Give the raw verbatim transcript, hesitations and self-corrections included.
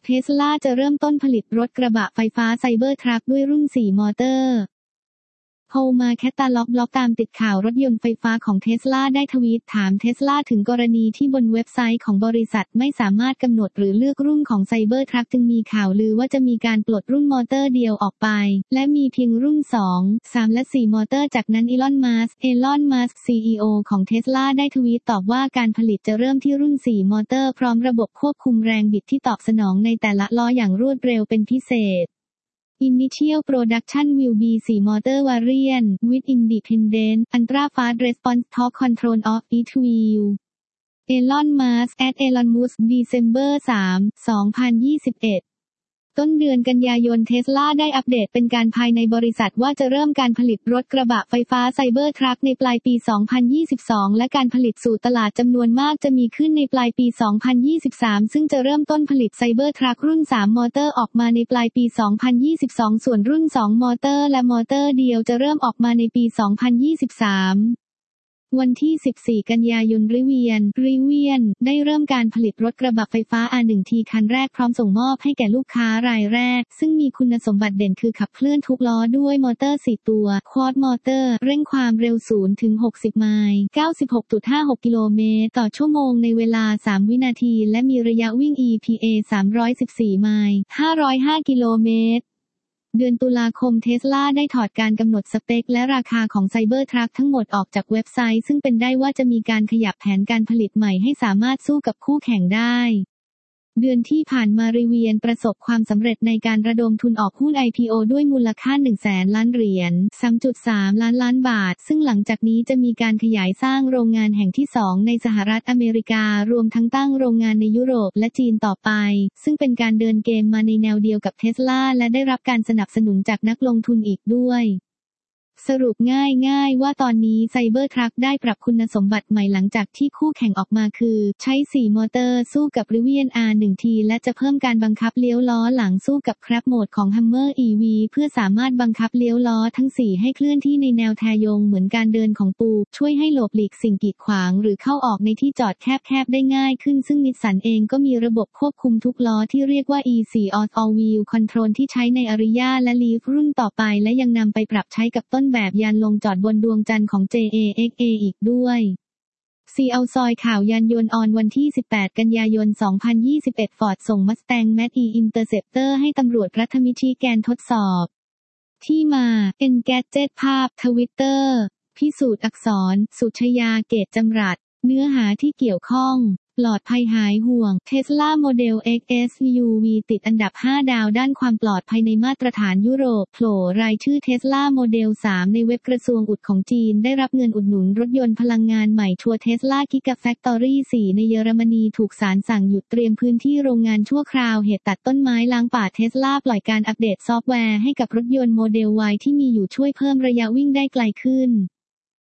Tesla จะเริ่มต้นผลิตรถกระบะไฟฟ้าไซเบอร์ทรัคด้วยรุ่นสี่มอเตอร์โฮมาแคตตาล็อกบล็อกตามติดข่าวรถยนต์ไฟฟ้าของ Tesla ได้ทวีตถาม Tesla ถึงกรณีที่บนเว็บไซต์ของบริษัทไม่สามารถกำหนดหรือเลือกรุ่นของไซเบอร์ทรัคจึงมีข่าวลือว่าจะมีการปลดรุ่นมอเตอร์เดียวออกไปและมีเพียงรุ่นสอง สามและสี่มอเตอร์จากนั้นอีลอนมัสก์อีลอนมัสก์ ซี อี โอ ของ Tesla ได้ทวีตตอบว่าการผลิตจะเริ่มที่รุ่นสี่มอเตอร์พร้อมระบบควบคุมแรงบิดที่ตอบสนองในแต่ละล้ออย่างรวดเร็วเป็นพิเศษInitial production will be four motor variant with independent ultra-fast response torque control of each wheel. Elon Musk at Elon Musk December สาม สองพันยี่สิบเอ็ดต้นเดือนกันยายน Tesla ได้อัปเดตเป็นการภายในบริษัทว่าจะเริ่มการผลิตรถกระบะไฟฟ้าไซเบอร์ทรัคในปลายปี สองพันยี่สิบสอง และการผลิตสู่ตลาดจำนวนมากจะมีขึ้นในปลายปี สองพันยี่สิบสาม ซึ่งจะเริ่มต้นผลิตไซเบอร์ทรัครุ่นสามมอเตอร์ออกมาในปลายปี สองพันยี่สิบสอง ส่วนรุ่นสองมอเตอร์และมอเตอร์เดียวจะเริ่มออกมาในปี สองพันยี่สิบสามวันที่ สิบสี่ กันยายนริเวียนริเวียนได้เริ่มการผลิตรถกระบะไฟฟ้า อาร์ หนึ่ง ที คันแรกพร้อมส่งมอบให้แก่ลูกค้ารายแรกซึ่งมีคุณสมบัติเด่นคือขับเคลื่อนทุกล้อด้วยมอเตอร์สี่ตัวควอดมอเตอร์เร่งความเร็วศูนย์ถึงหกสิบไมล์ เก้าสิบหกจุดห้าหก กิโลเมตรต่อชั่วโมงในเวลาสามวินาทีและมีระยะวิ่ง อี พี เอ สามร้อยสิบสี่ไมล์ ห้าร้อยห้ากิโลเมตรเดือนตุลาคม Tesla ได้ถอดการกำหนดสเปคและราคาของไซเบอร์ทรัคทั้งหมดออกจากเว็บไซต์ซึ่งเป็นได้ว่าจะมีการขยับแผนการผลิตใหม่ให้สามารถสู้กับคู่แข่งได้เดือนที่ผ่านมาริเวียนประสบความสำเร็จในการระดมทุนออกหุ้น ไอ พี โอ ด้วยมูลค่า หนึ่งแสนล้านเหรียญ สามจุดสาม ล้านล้านบาทซึ่งหลังจากนี้จะมีการขยายสร้างโรงงานแห่งที่สองในสหรัฐอเมริการวมทั้งตั้งโรงงานในยุโรปและจีนต่อไปซึ่งเป็นการเดินเกมมาในแนวเดียวกับ Tesla และได้รับการสนับสนุนจากนักลงทุนอีกด้วยสรุปง่ายๆว่าตอนนี้ไซเบอร์ทรัคได้ปรับคุณสมบัติใหม่หลังจากที่คู่แข่งออกมาคือใช้สี่มอเตอร์สู้กับ Rivian อาร์ หนึ่ง ที และจะเพิ่มการบังคับเลี้ยวล้อหลังสู้กับ Crab Mode ของ Hummer อี วี เพื่อสามารถบังคับเลี้ยวล้อทั้งสี่ให้เคลื่อนที่ในแนวแทยงเหมือนการเดินของปูช่วยให้หลบหลีกสิ่งกีดขวางหรือเข้าออกในที่จอดแคบๆได้ง่ายขึ้นซึ่งนิสสันเองก็มีระบบควบคุมทุกล้อที่เรียกว่า อี โฟร์ All Wheel Control ที่ใช้ใน Ariya และ Leaf รุ่นต่อไปและยังนำไปปรับใช้กับต้นแบบยานลงจอดบนดวงจันทร์ของ เจ เอ เอ็กซ์ เอ อีกด้วย ซี เอาซอยข่าวยานยนต์ออนวันที่ สิบแปด กันยายน สองพันยี่สิบเอ็ด ฟอร์ดส่ง Mustang Mach-E Interceptor ให้ตำรวจรัฐมิชิแกนทดสอบที่มา Engadget ภาพ Twitter พิสูจน์อักษร สุชยา เกตจำรัดเนื้อหาที่เกี่ยวข้องปลอดภัยหายห่วง Tesla Model X เอส ยู วี ติดอันดับห้าดาวด้านความปลอดภัยในมาตรฐานยุโรปโผล่รายชื่อ Tesla Model สามในเว็บกระทรวงอุดของจีนได้รับเงินอุดหนุนรถยนต์พลังงานใหม่ทัวร์ Tesla Gigafactory สี่ ในเยอรมนีถูกศาลสั่งหยุดเตรียมพื้นที่โรงงานชั่วคราวเหตุตัดต้นไม้ล้างป่า Tesla ปล่อยการอัปเดตซอฟต์แวร์ให้กับรถยนต์ Model Y ที่มีอยู่ช่วยเพิ่มระยะวิ่งได้ไกลขึ้น